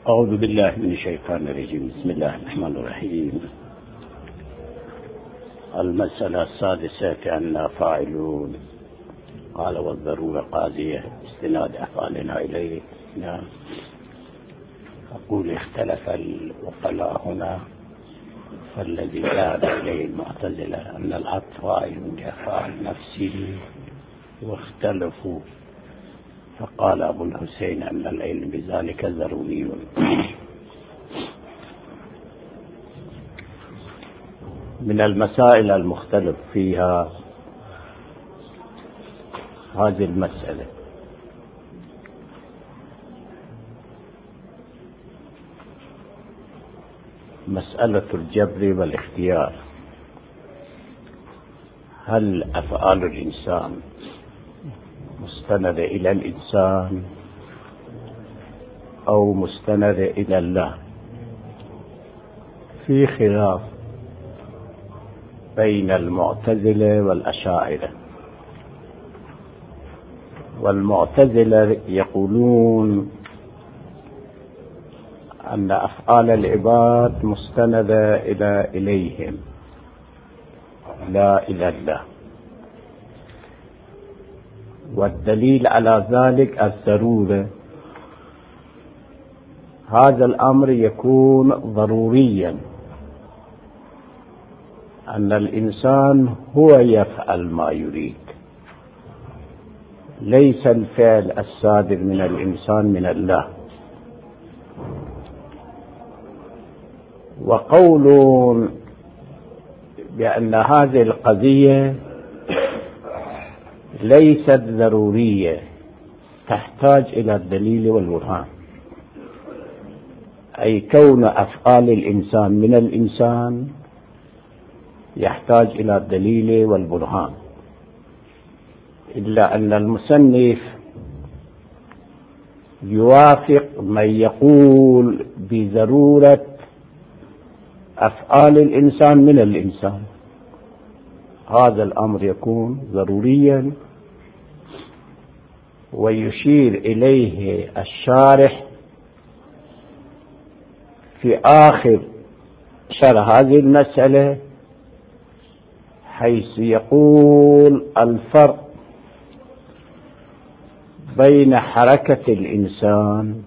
أعوذ بالله من الشيطان الرجيم. بسم الله الرحمن الرحيم. المسألة السادسة كأننا فاعلون. قال والضرورة قاضية استناد أفعالنا إليه. نعم. أقول اختلف العقلاء هنا، فالذي ذهب إليه المعتزلة أن العطف فاعل لأفعال نفسه، واختلفوا فقال أبو الحسين أن العلم بذلك ضروري. من المسائل المختلف فيها هذه المسألة، مسألة الجبر والاختيار. هل أفعال الإنسان مستندة إلى الإنسان أو مستندة إلى الله؟ في خلاف بين المعتزلة والأشاعرة. والمعتزلة يقولون أن أفعال العباد مستندة إليهم لا إلى الله، والدليل على ذلك الضرورة. هذا الأمر يكون ضروريا، أن الإنسان هو يفعل ما يريد، ليس الفعل الصادر من الإنسان من الله. وقولون بأن هذه القضية ليست ضرورية، تحتاج إلى الدليل والبرهان، أي كون أفعال الإنسان من الإنسان يحتاج إلى الدليل والبرهان. إلا أن المصنف يوافق من يقول بضرورة أفعال الإنسان من الإنسان. هذا الأمر يكون ضروريا، ويشير إليه الشارح في آخر شرح هذه المسألة، حيث يقول الفرق بين حركة الإنسان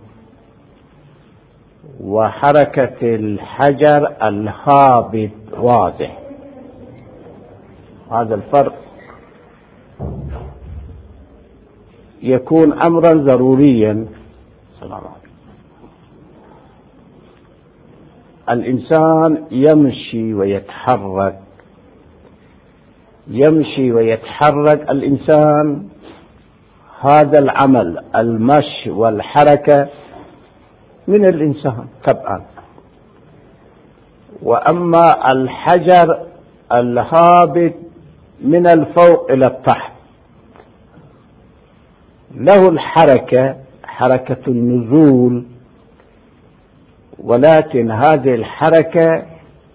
وحركة الحجر الهابط واضح. هذا الفرق يكون أمرا ضروريا. السلام عليكم. الإنسان يمشي ويتحرك الإنسان، هذا العمل المشي والحركة من الإنسان طبعا. وأما الحجر الهابط من الفوق إلى التحت له الحركة، حركة النزول، ولكن هذه الحركة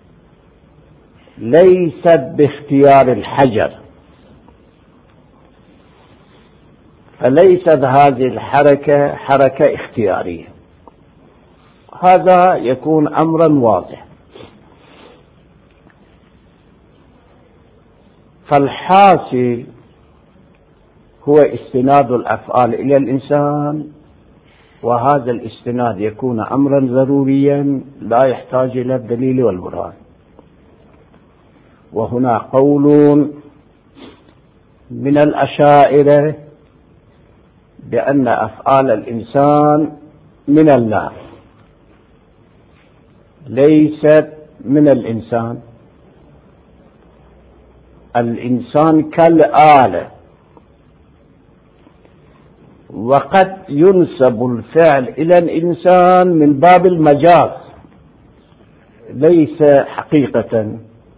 ليست باختيار الحجر، فليست هذه الحركة حركة اختيارية. هذا يكون أمرا واضح. فالحاصل هو استناد الأفعال إلى الإنسان، وهذا الاستناد يكون أمرا ضروريا لا يحتاج إلى الدليل والبرهان. وهنا قول من الأشاعرة بأن أفعال الإنسان من الله ليست من الإنسان. الإنسان كالآلة، وقد ينسب الفعل إلى الإنسان من باب المجاز، ليس حقيقة،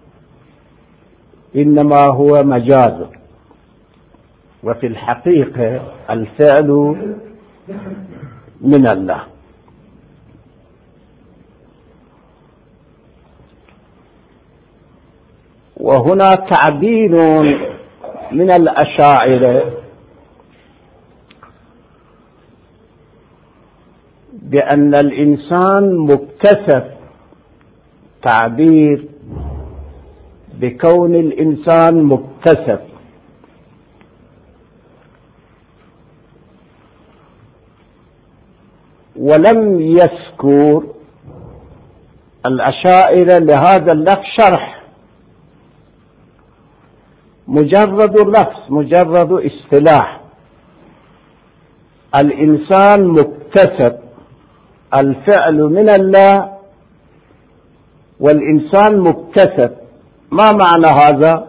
إنما هو مجاز، وفي الحقيقة الفعل من الله. وهنا تعبير من الأشاعرة بأن الإنسان مكتسب، تعبير بكون الإنسان مكتسب. ولم يذكر الأشاعرة لهذا اللفظ شرح، مجرد لفظ، مجرد اصطلاح. الإنسان مكتسب، الفعل من الله والإنسان مكتسب. ما معنى هذا؟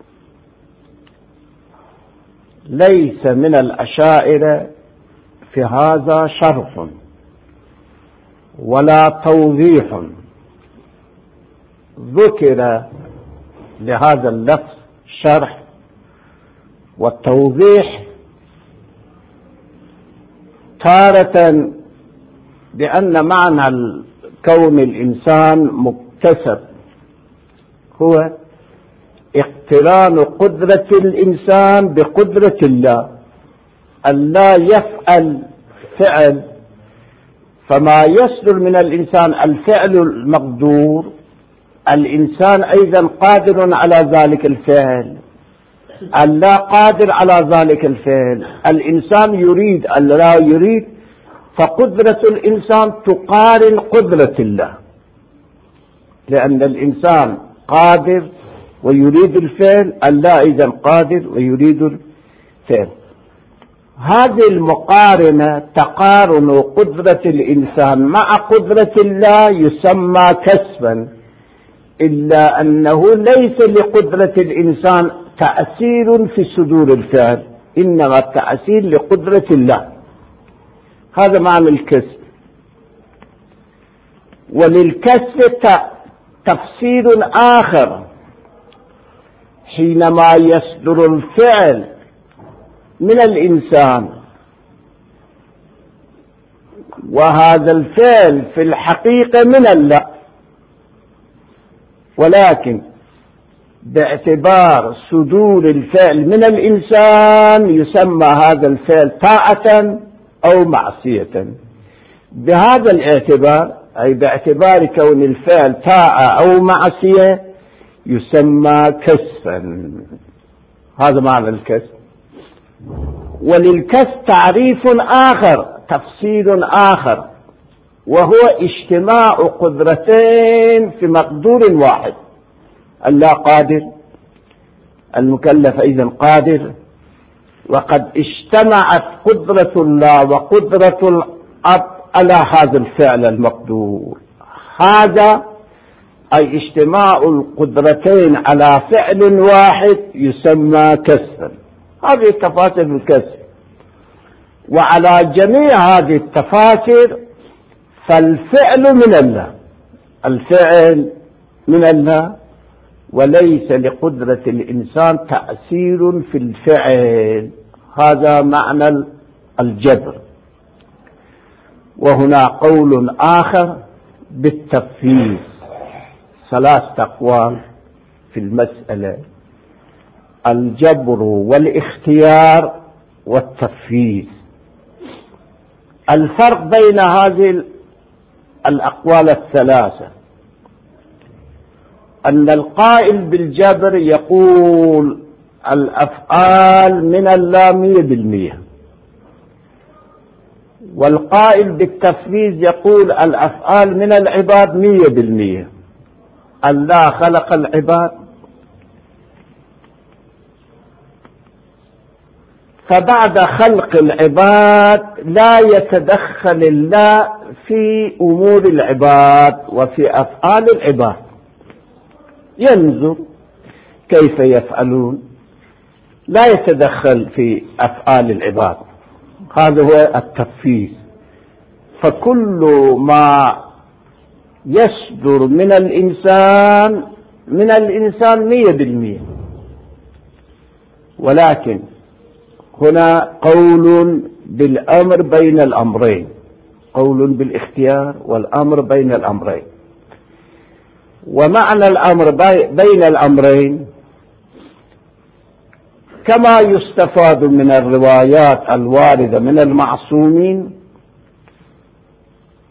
ليس من الأشاعرة في هذا شرح ولا توضيح. ذكر لهذا اللفظ شرح والتوضيح تارة بأن معنى كون الإنسان مكتسب هو اقتران قدرة الإنسان بقدرة الله. الله يفعل فعل، فما يصدر من الإنسان الفعل المقدور، الإنسان أيضا قادر على ذلك الفعل. الله قادر على ذلك الفعل، الإنسان يريد، الله يريد، فقدرة الإنسان تقارن قدرة الله، لأن الإنسان قادر ويريد الفعل، الله أيضا قادر ويريد الفعل. هذه المقارنة، تقارن قدرة الإنسان مع قدرة الله، يسمى كسبا، إلا أنه ليس لقدرة الإنسان تأثير في صدور الفعل، إنما التأثير لقدرة الله. هذا معنى الكسب. وللكسب تفسير آخر، حينما يصدر الفعل من الإنسان وهذا الفعل في الحقيقة من الله، ولكن باعتبار صدور الفعل من الإنسان يسمى هذا الفعل طاعة أو معصية. بهذا الاعتبار، أي باعتبار كون الفعل طاعة أو معصية، يسمى كسبا. هذا معنى الكسب. وللكسب تعريف آخر، تفسير آخر، وهو اجتماع قدرتين في مقدور واحد. الله قادر، المكلف أيضا قادر، وقد اجتمعت قدرة الله وقدرة الأب على هذا الفعل المقدور. هذا أي اجتماع القدرتين على فعل واحد يسمى كسبا. هذه تفاسير الكسب. وعلى جميع هذه التفاسير فالفعل من الله، الفعل من الله، وليس لقدرة الإنسان تأثير في الفعل. هذا معنى الجبر. وهنا قول آخر بالتفويض، ثلاث أقوال في المسألة: الجبر والاختيار والتفويض. الفرق بين هذه الأقوال الثلاثة أن القائل بالجبر يقول الأفعال من الله 100%، والقائل بالتفويض يقول الأفعال من العباد 100%. الله خلق العباد، فبعد خلق العباد لا يتدخل الله في أمور العباد وفي أفعال العباد، ينظر كيف يفعلون، لا يتدخل في أفعال العباد. هذا هو التفويض. فكل ما يصدر من الإنسان 100%. ولكن هنا قول بالأمر بين الأمرين، قول بالاختيار والأمر بين الأمرين. ومعنى الأمر بين الأمرين كما يستفاد من الروايات الواردة من المعصومين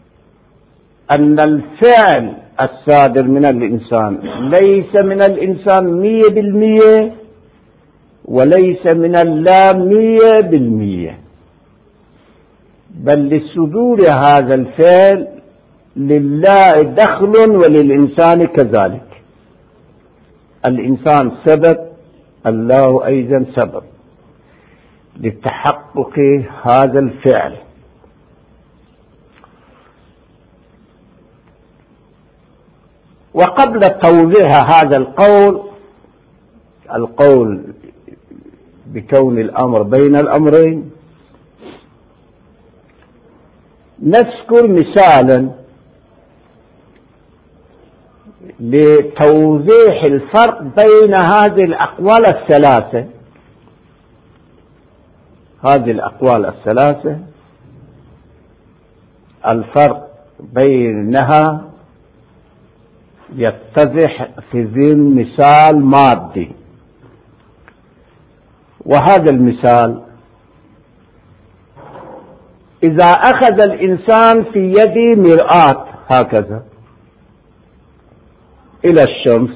أن الفعل الصادر من الإنسان ليس من الإنسان 100% وليس من الله 100%، بل لصدور هذا الفعل لله دخل وللإنسان كذلك. الإنسان سبب، الله أيضا سبب لتحقق هذا الفعل. وقبل توضيح هذا القول بكون الأمر بين الأمرين، نذكر مثالا لتوضيح الفرق بين هذه الأقوال الثلاثة. هذه الأقوال الثلاثة الفرق بينها يتضح في ضمن مثال مادي. وهذا المثال: إذا أخذ الإنسان في يده مرآة هكذا إلى الشمس،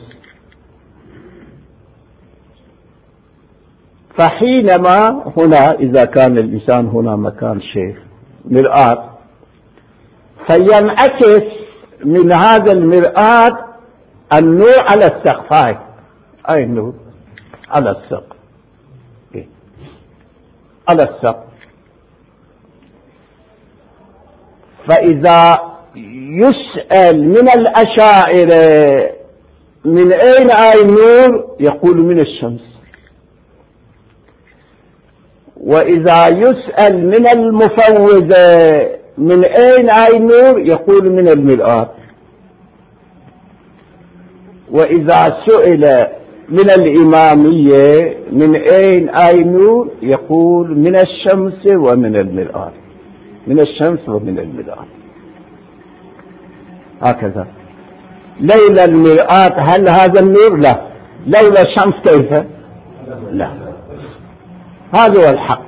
فحينما هنا إذا كان الإنسان هنا مكان شيء مرآة، فينعكس من هذا المرآة النور على السقف. أي النور على السقف، على السقف. فإذا يسأل من الأشاعرة من أين آي النور، يقول من الشمس. وإذا يسأل من المفوضة من أين آي النور، يقول من المرآة. وإذا سئل من الإمامية من أين آي النور، يقول من الشمس ومن المرآة، من الشمس ومن المرآة. هكذا. لولا المرآة هل هذا النور؟ لا. لولا الشمس كيف؟ لا. هذا هو الحق.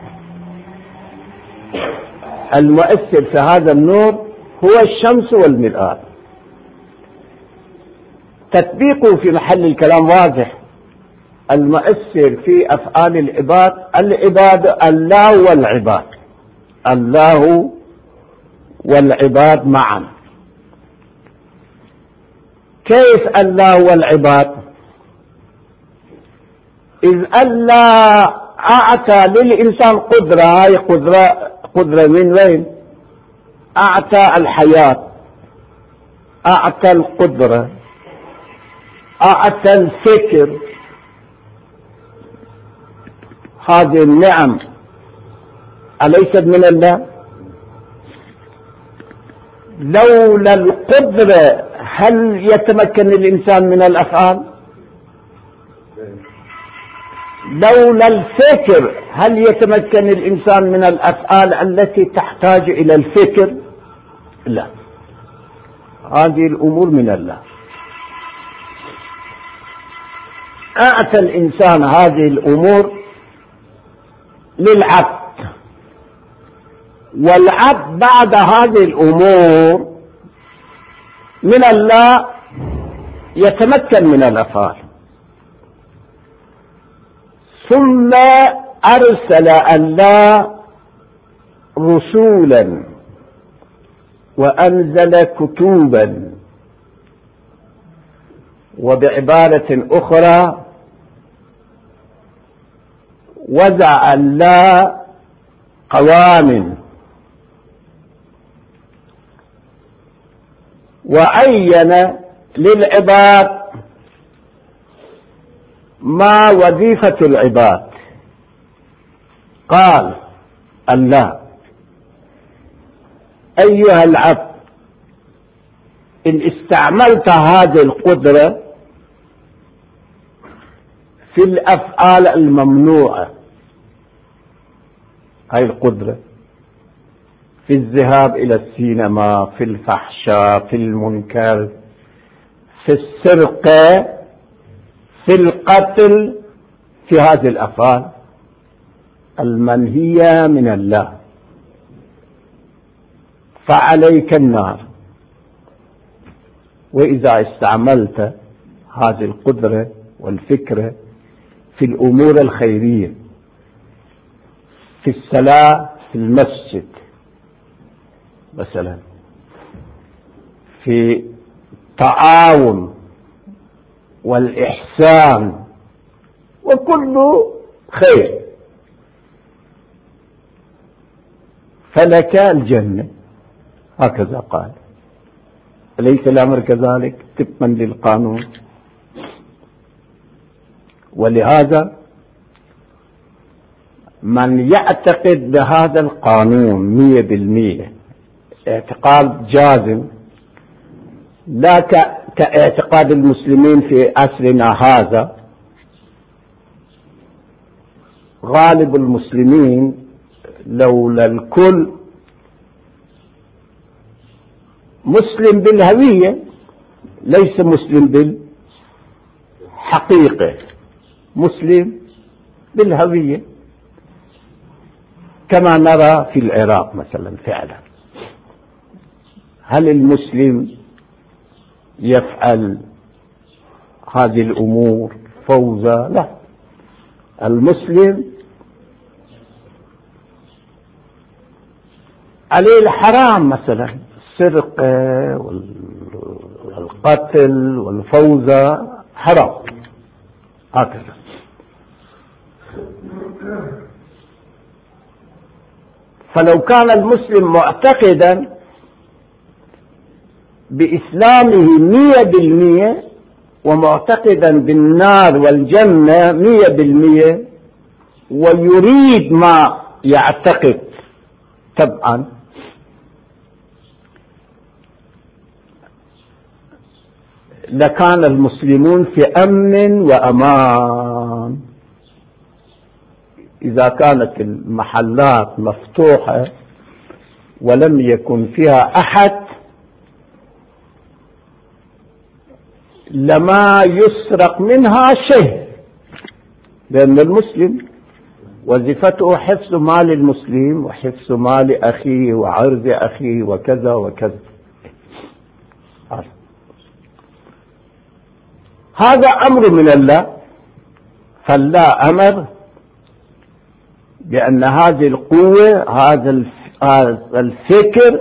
المؤثر في هذا النور هو الشمس والمرآة. تطبيقه في محل الكلام واضح. المؤثر في أفعال العباد الله والعباد، الله والعباد معا. كيف الله والعباد؟ إذ الله أعطى للإنسان قدرة، هاي قدرة من وين؟ أعطى الحياة، أعطى القدرة، أعطى الفكر. هذه النعم أليست من الله؟ لولا القدرة هل يتمكن الإنسان من الأفعال؟ لولا الفكر هل يتمكن الإنسان من الأفعال التي تحتاج إلى الفكر؟ لا. هذه الأمور من الله. أعطى الإنسان هذه الأمور للعبد، والعبد بعد هذه الأمور من الله يتمكن من الأفعال. ثم أرسل الله رسولا وأنزل كتبا، وبعبارة أخرى وضع الله قوانين، وعين للعباد ما وظيفة العباد. قال الله: أيها العبد، إن استعملت هذه القدرة في الأفعال الممنوعة، هاي القدرة في الذهاب إلى السينما، في الفحشاء، في المنكر، في السرقة، في القتل، في هذه الأفعال المنهية من الله، فعليك النار. وإذا استعملت هذه القدرة والفكرة في الأمور الخيرية، في الصلاة في المسجد مثلا، في التعاون والإحسان وكله خير، فلك الجنة، هكذا قال. أليس الأمر كذلك طبقا للقانون؟ ولهذا من يعتقد بهذا القانون 100% اعتقاد جازم، لا كاعتقاد المسلمين في عصرنا هذا. غالب المسلمين لولا الكل مسلم بالهوية ليس مسلم بالحقيقة، مسلم بالهوية، كما نرى في العراق مثلا. فعلا هل المسلم يفعل هذه الأمور فوضى؟ لا، المسلم عليه الحرام، مثلا السرقة والقتل والفوضى حرام، هكذا. فلو كان المسلم معتقدا بإسلامه 100% ومعتقدا بالنار والجنة 100% ويريد ما يعتقد، طبعا لكان المسلمون في أمن وأمان. إذا كانت المحلات مفتوحة ولم يكن فيها أحد لما يسرق منها شيء، لأن المسلم وظيفته حفظ مال المسلم وحفظ مال أخيه وعرض أخيه وكذا وكذا. هذا أمر من الله، فالله أمر بأن هذه القوة، هذا الفكر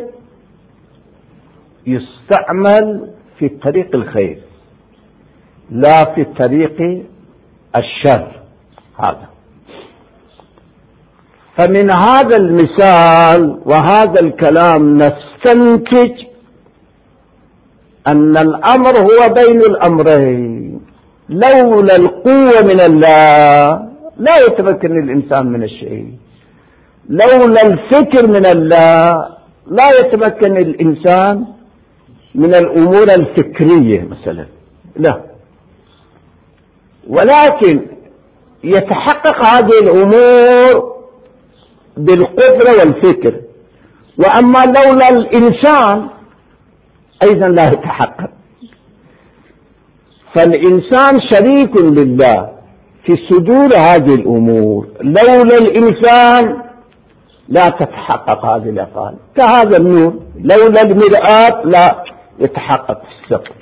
يستعمل في طريق الخير لا في طريق الشر. هذا فمن هذا المثال وهذا الكلام نستنتج أن الأمر هو بين الأمرين. لولا القوة من الله لا يتمكن الإنسان من الشيء، لولا الفكر من الله لا يتمكن الإنسان من الأمور الفكرية مثلا، لا. ولكن يتحقق هذه الأمور بالقدرة والفكر، وأما لولا الإنسان أيضا لا يتحقق. فالإنسان شريك لله في صدور هذه الأمور، لولا الإنسان لا تتحقق هذه الأفعال. كهذا النور، لولا المرآة لا يتحقق السقف،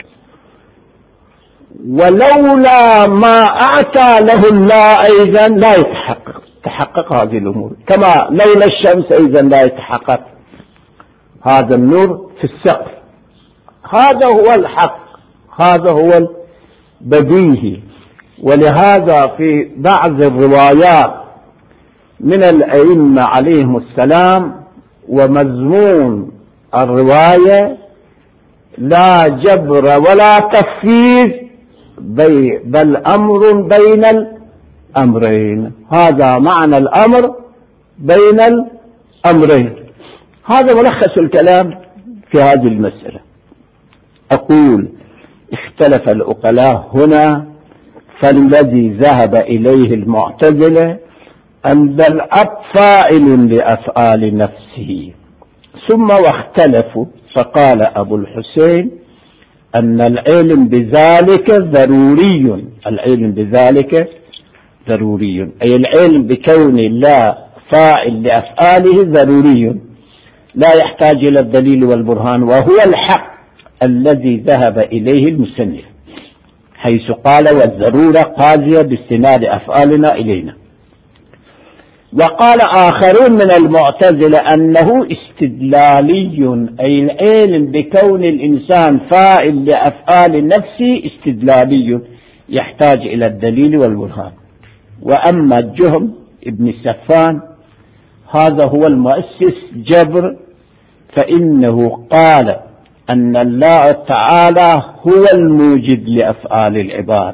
ولولا ما أعطى له الله أيضا لا تحقق هذه الأمور، كما لولا الشمس أيضا لا يتحقق هذا النور في السقف. هذا هو الحق، هذا هو البديهي. ولهذا في بعض الروايات من الأئمة عليهم السلام ومضمون الرواية لا جبر ولا تفويض بل أمر بين الأمرين. هذا معنى الأمر بين الأمرين. هذا ملخص الكلام في هذه المسألة. أقول اختلف العقلاء هنا، فالذي ذهب إليه المعتزلة أن الأب فاعل لأفعال نفسه، ثم واختلفوا فقال أبو الحسين أن العلم بذلك ضروري. العلم بذلك ضروري، أي العلم بكون الله فاعل لأفعاله ضروري لا يحتاج إلى الدليل والبرهان، وهو الحق الذي ذهب إليه المصنف، حيث قال والضرورة قاضية باستناد أفعالنا إلينا. وقال آخرون من المعتزلة أنه استدلالي، أي العلم بكون الإنسان فاعل لأفعال نفسه استدلالي يحتاج إلى الدليل والبرهان. وأما الجهم ابن السفان هذا هو المؤسس جبر، فإنه قال أن الله تعالى هو الموجد لأفعال العباد،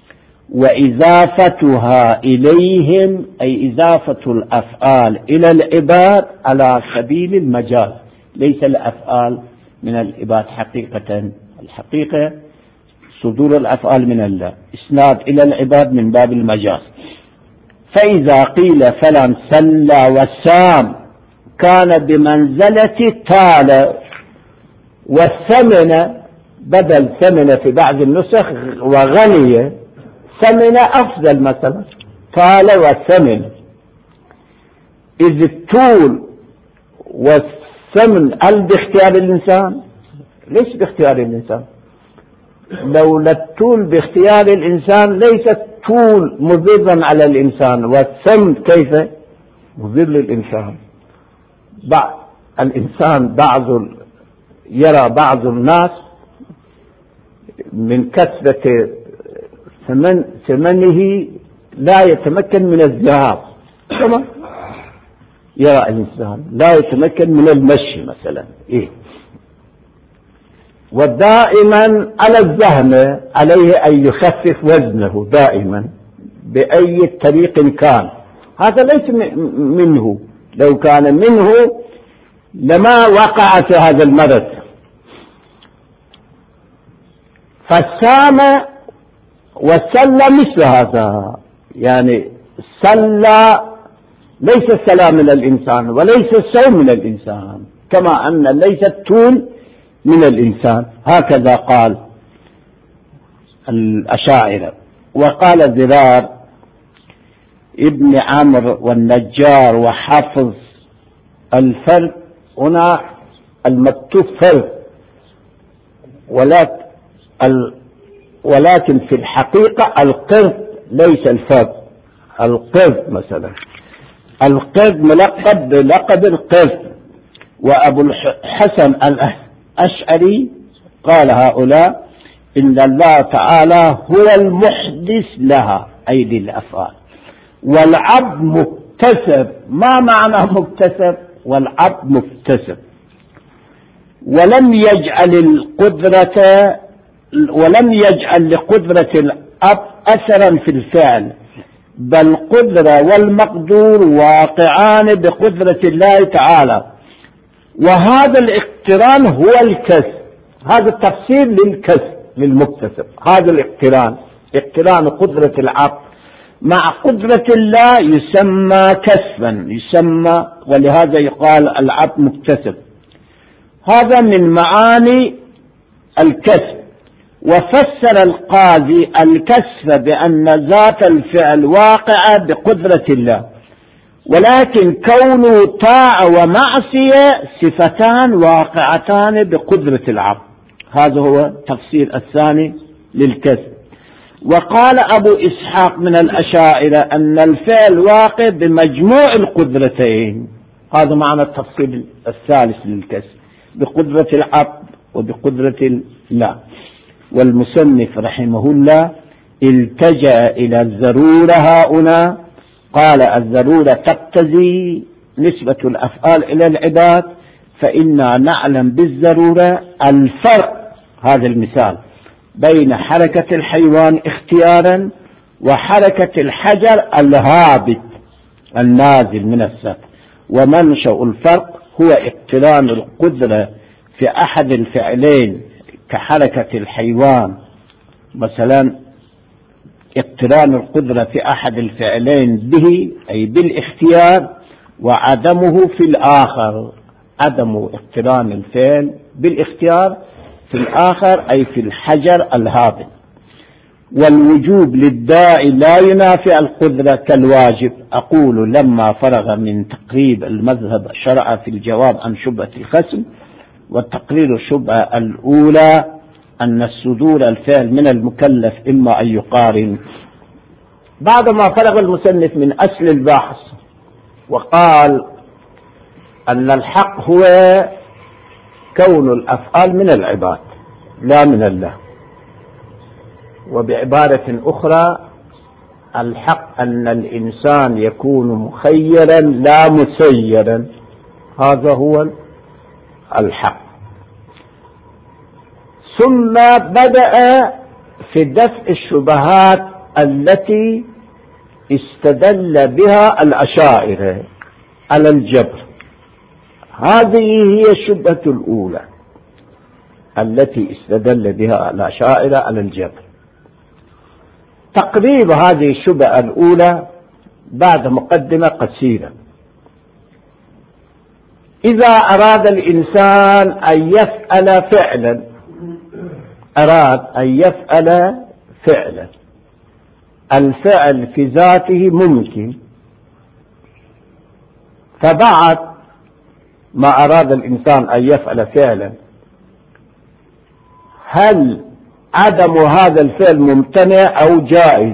وإضافتها إليهم أي إضافة الأفعال إلى العباد على سبيل المجاز، ليس الأفعال من العباد حقيقة، الحقيقة صدور الأفعال من الله، إسناد إلى العباد من باب المجاز. فإذا قيل فلان صلى وسام كان بمنزلة تال، والثمن بدل ثمن في بعض النسخ وغني، ثمن أفضل مثلا، تال والثمن. إذ الطول والثمن هل باختيار الإنسان؟ ليس باختيار الإنسان. لولا الطول باختيار الإنسان ليس الطول مضرا على الإنسان، والثمن كيف مضر للإنسان. الإنسان يرى بعض الناس من كثرة ثمنه لا يتمكن من الذهاب، كما يرى الإنسان لا يتمكن من المشي مثلا. ودائما على الزهمة عليه أن يخفف وزنه دائما بأي طريق كان. هذا ليس منه، لو كان منه لما وقع في هذا المرض. فالسام والسلة مثل هذا، يعني سلة ليس السلام من الإنسان وليس الصوم من الإنسان، كما أن ليس الطول من الإنسان. هكذا قال الأشاعرة. وقال زرار ابن عمرو والنجار وحافظ الفرق هنا المكتوب فرق، ولكن في الحقيقة القرد ليس الفرق. القرد مثلا، القرد ملقب بلقب القرد. وأبو الحسن الأشعري قال هؤلاء إن الله تعالى هو المحدث لها أي للأفعال، والعبد مكتسب. ما معنى مكتسب؟ والعبد مكتسب. ولم يجعل لقدرة العبد أثرا في الفعل، بل قدرة والمقدور واقعان بقدرة الله تعالى. وهذا الاقتران هو الكسب. هذا التفسير للكسب للمكتسب. هذا الاقتران، اقتران قدرة العبد مع قدرة الله يسمى كسبا، يسمى، ولهذا يقال العبد مكتسب. هذا من معاني الكسب. وفسر القاضي الكسب بأن ذات الفعل واقعة بقدرة الله، ولكن كونه طاعة ومعصية صفتان واقعتان بقدرة العبد. هذا هو التفسير الثاني للكسب. وقال أبو إسحاق من الأشاعرة أن الفعل واقع بمجموع القدرتين. هذا معنى التفسير الثالث للكسب، بقدرة العبد وبقدرة الله. والمصنف رحمه الله التجأ إلى الضرورة هنا، قال الضرورة تقتضي نسبة الأفعال إلى العباد، فإنا نعلم بالضرورة الفرق، هذا المثال، بين حركة الحيوان اختيارا وحركة الحجر الهابط النازل من السقف. ومنشأ الفرق هو اقتران القدرة في أحد الفعلين كحركة الحيوان، مثلا اقتران القدرة في أحد الفعلين به أي بالاختيار، وعدمه في الآخر، عدم اقتران الفعل بالاختيار في الآخر أي في الحجر الهابط. والوجوب للداعي لا ينافي القدرة كالواجب. أقول لما فرغ من تقريب المذهب شرع في الجواب عن شبهة الخصم وتقرير الشبهة الأولى أن صدور الفعل من المكلف إما أن يقارن. بعدما فرغ المصنف من أصل البحث وقال أن الحق هو كون الأفعال من العباد لا من الله، وبعبارة أخرى الحق أن الإنسان يكون مخيرا لا مسيرا، هذا هو الحق. ثم بدأ في دفع الشبهات التي استدل بها الأشاعرة على الجبر. هذه هي الشبهة الأولى التي استدل بها الأشاعرة على الجبر. تقريب هذه الشبهة الأولى بعد مقدمة قصيرة. إذا أراد الإنسان أن يفعل فعلا، الفعل في ذاته ممكن، فبعد ما أراد الإنسان أن يفعل فعلا، هل عدم هذا الفعل ممتنع أو جائز؟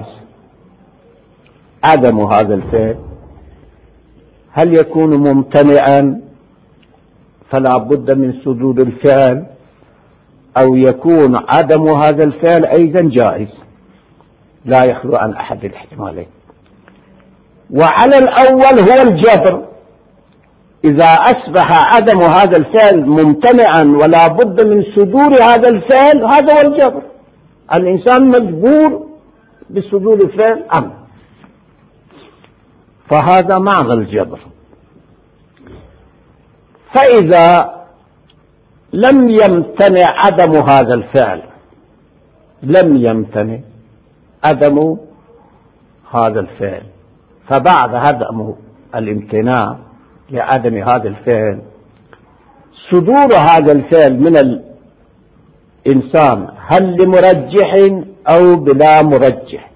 عدم هذا الفعل هل يكون ممتنعا فلا بد من صدور الفعل، أو يكون عدم هذا الفعل أيضا جائز؟ لا يخلو عن أحد الاحتمالين. وعلى الأول هو الجبر، إذا أصبح عدم هذا الفعل ممتنعا ولا بد من صدور هذا الفعل، هذا هو الجبر. الإنسان مجبور بصدور الفعل أمر، فهذا معنى الجبر. فإذا لم يمتنع عدم هذا الفعل، فبعد عدم الامتناع لعدم هذا الفعل، صدور هذا الفعل من الإنسان هل لمرجح أو بلا مرجح،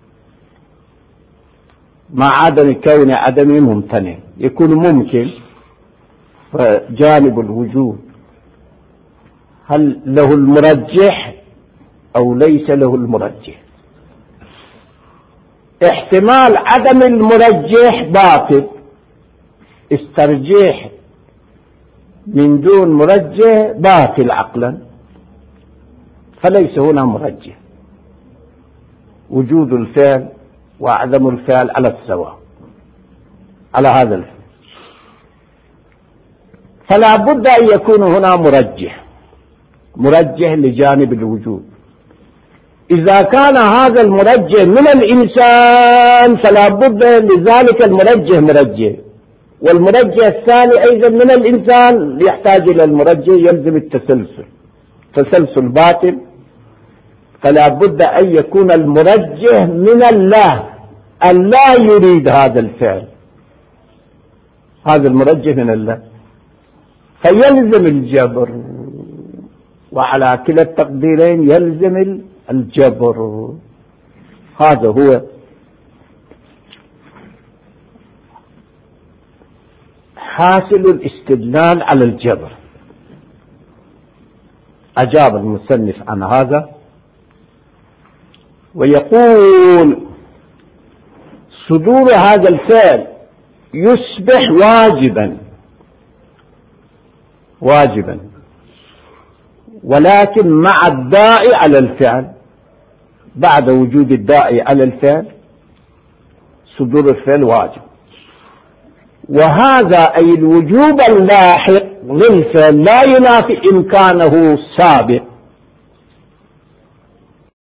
مع عدم كون عدم ممتنع، يكون ممكن، فجانب الوجود هل له المرجح أو ليس له المرجح. احتمال عدم المرجح باطل، استرجيح من دون مرجح باطل عقلا، فليس هنا مرجح. وجود الفعل وعدم الفعل على السواء على هذا الفعل، فلا بد أن يكون هنا مرجح لجانب الوجود. إذا كان هذا المرجح من الإنسان فلا بد لذلك المرجح، والمرجح الثاني أيضا من الإنسان يحتاج إلى المرجح، يلزم تسلسل باطل. فلا بد أن يكون المرجح من الله يريد هذا الفعل، هذا المرجح من الله، فيلزم الجبر، وعلى كلا التقديرين يلزم الجبر. هذا هو حاصل الاستدلال على الجبر. أجاب المصنف عن هذا ويقول: صدور هذا الفعل يصبح واجبا، ولكن مع الداعي على الفعل، بعد وجود الداعي على الفعل صدور الفعل واجب. وهذا أي الوجوب اللاحق للفعل لا ينافي إمكانه السابق،